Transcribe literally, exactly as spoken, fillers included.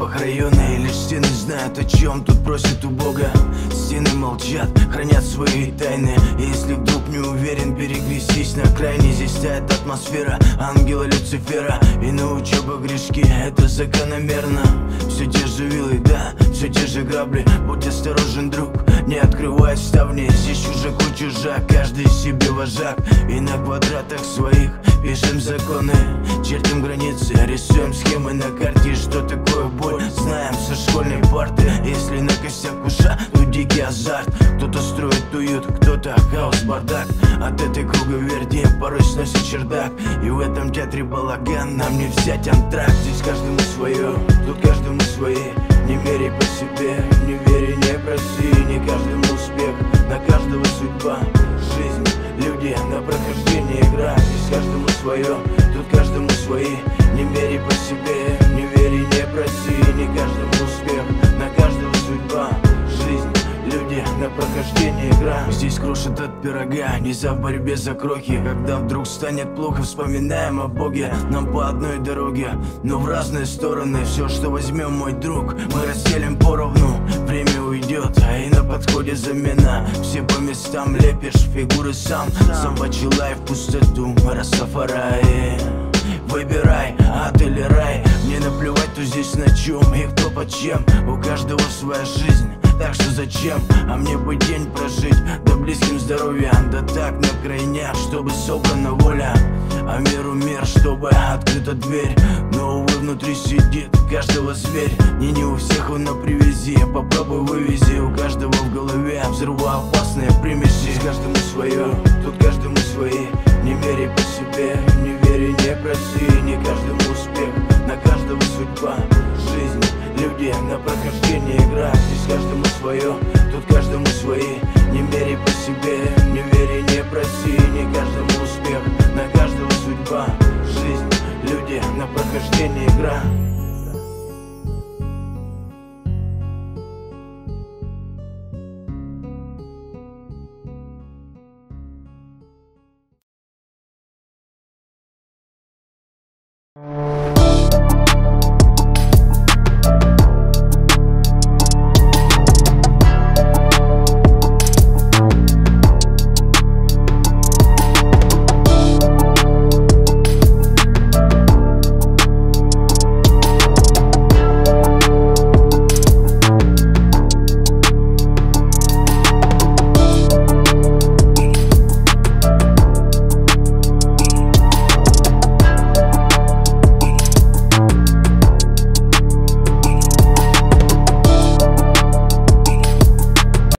запах района, и лишь стены знают, о чем тут просят у Бога. Стены молчат, хранят свои тайны. И если вдруг не уверен, перекрестись на крайне. Здесь тает атмосфера ангела Люцифера. И на учебу грешки, это закономерно. Все те же вилы, да, все те же грабли. Будь осторожен, друг, не открывай ставни. Здесь чужак у чужак, каждый себе вожак. И на квадратах своих пишем законы, чертим границы, рисуем схемы на карте. Что такое боль, знаем со школьной парты. Если на костях уша, то дикий азарт. Кто-то строит уют, кто-то хаос, бардак. От этой круговерти порой сносит чердак. И в этом театре балаган, нам не взять антракт. Здесь каждому свое, тут каждому свои. Не меряй по себе, не верь, не проси. Не каждому успех, на каждого судьба. Жизнь, люди, на прохождение игра. Здесь каждому свое, тут каждому свои. Не меряй по себе, не верь, не проси. Не каждому успех, на каждого судьба. Жизнь, люди, на прохождение игра. Здесь крушат от пирога, нельзя в борьбе за крохи. Когда вдруг станет плохо, вспоминаем о Боге. Нам по одной дороге, но в разные стороны. Все, что возьмем, мой друг, мы разделим поровну. Время уйдет, а и на подходе замена. Все по местам лепишь фигуры сам. Собачий лайф, пустоту, Растафари. Выбирай, ад или рай. Мне наплевать, кто здесь на чем и кто под чем. У каждого своя жизнь, так что зачем? А мне бы день прожить, да близким здоровья. Да так на крайнях, чтобы собрана воля. А миру мир, чтобы открыта дверь. Но увы, внутри сидит каждого зверь. Не, не у всех он на привязи. Попробуй вывези, у каждого в голове взрывоопасные примеси. Каждому свое, тут каждому свои. Не меряй по себе, не верь, не проси. Не каждому успех, на каждого судьба. Жизнь, люди, на прохождение игра. Здесь каждому свое, тут каждому свои. Не меряй по себе, не верь, не проси. Не каждому успех, на каждого судьба. Жизнь, люди, на прохождение игра.